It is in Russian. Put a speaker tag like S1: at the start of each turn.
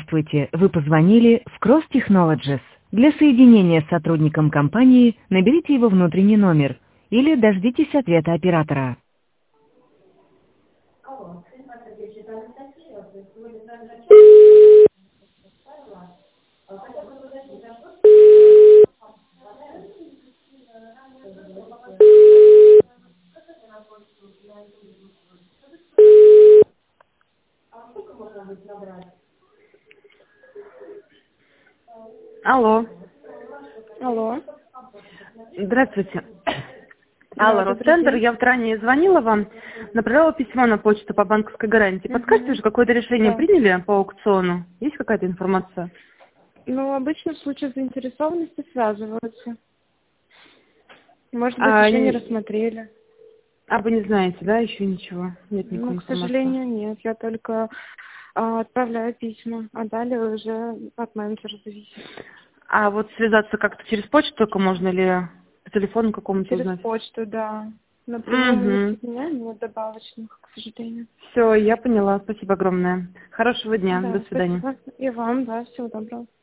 S1: Здравствуйте, вы позвонили в Cross Technologies. Для соединения с сотрудником компании наберите его внутренний номер или дождитесь ответа оператора. Алло.
S2: Алло.
S1: Здравствуйте.
S2: Да,
S1: Алло,
S2: добрый
S1: Росцентр,
S2: день.
S1: я вот ранее звонила вам, направляла письмо на почту по банковской гарантии. Подскажите,
S2: Мгм.
S1: уже какое-то решение
S2: Да.
S1: приняли по аукциону? Есть какая-то информация?
S2: Ну, обычно в случае заинтересованности связываются. Может быть,
S1: А,
S2: еще не
S1: н-
S2: рассмотрели.
S1: вы не знаете, да, еще ничего? Нет
S2: Ну,
S1: никакой
S2: к
S1: информации.
S2: сожалению, нет. Я только отправляю письма, а далее уже от менеджера зависит.
S1: А вот связаться как-то через почту только можно или по телефону какому-то
S2: Через
S1: узнать?
S2: почту, да. Напрямую мы не
S1: Угу.
S2: соединяем, нет добавочных, к сожалению.
S1: Все, я поняла. Спасибо огромное. Хорошего дня. До
S2: Да,
S1: свидания.
S2: спасибо. И вам, да, всего доброго.